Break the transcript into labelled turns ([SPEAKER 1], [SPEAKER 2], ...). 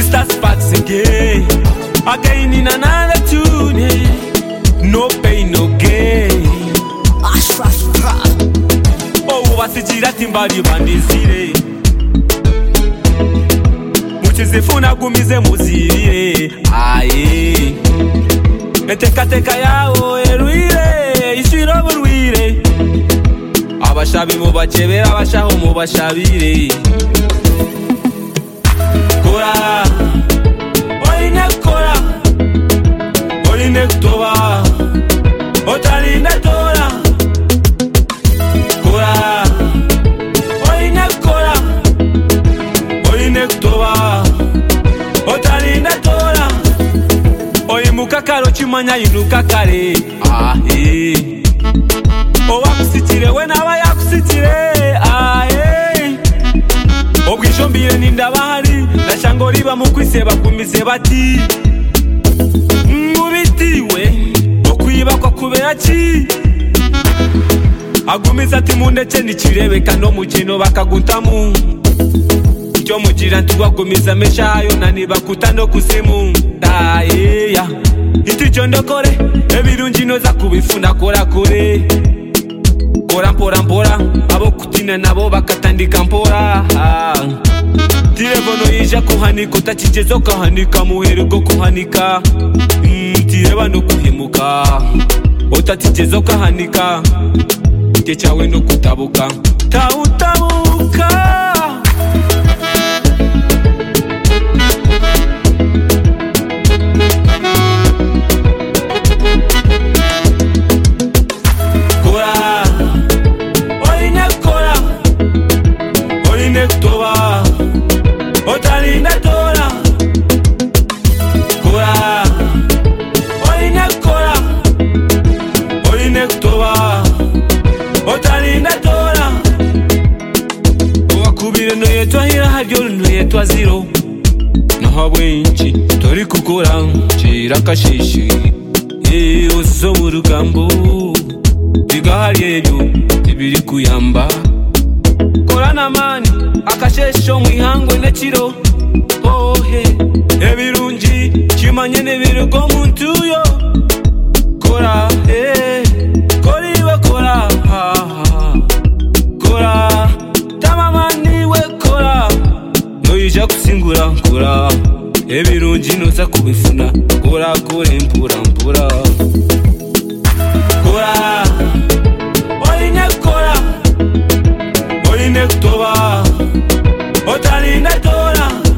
[SPEAKER 1] Mr. Sparks again. Again in another tune. No pain, no gain. Oh, wasijira timbali bandizire. Muchizifuna gumize muzire. Aye. Eteka yao eruire. Ishiro buruire. Abashabi mu bakebera abashaho mu bashabire. Kora oine kora oine kutoba otalinda tora. Kora oine kora oine kutoba otalinda tora. Oyimuka karo chimanya yinuka kare. Owakusitire we naba yakusitire. Obwishombire nindabahari nashango riba mukwiseba kumise bati mubitiwe okwiba kwa kubera ki agumiza ati mundeke nikirebeka no mukino bakaguntamu icyo mugira ntugwagumiza meshayo naniba kutano kusimu ya icyo ndokore ebirungi noza kubifuna kora kore kora mpora abo kutina nabo bakatandika mpora. Tirevono yija kuhanika utakigezo kahanika muherego kuhanika. Tireba no kuhemuka utakigezo kahanika. Ite cyawe no kutabuka tautabuka. Otalinda tora. Kora oine kora oine kutoba otalinda tora. Wakubire no yetwa hira haryo no yetwa zero. Naho bwenchi tori kukora chirakashishi. Ozo mu rugambo bigahari ebyo tibiri kuyamba. Korana mani akashesho mwihangwe nekiro. Ohe ebirungi kimanye nebirugo muntu yo. Kora koriwe kora kora tamamani we kora noyija kusingura kora ebirungi noza kubifuna kora kore mpura kora oine kora oine kutoba otalinda tora.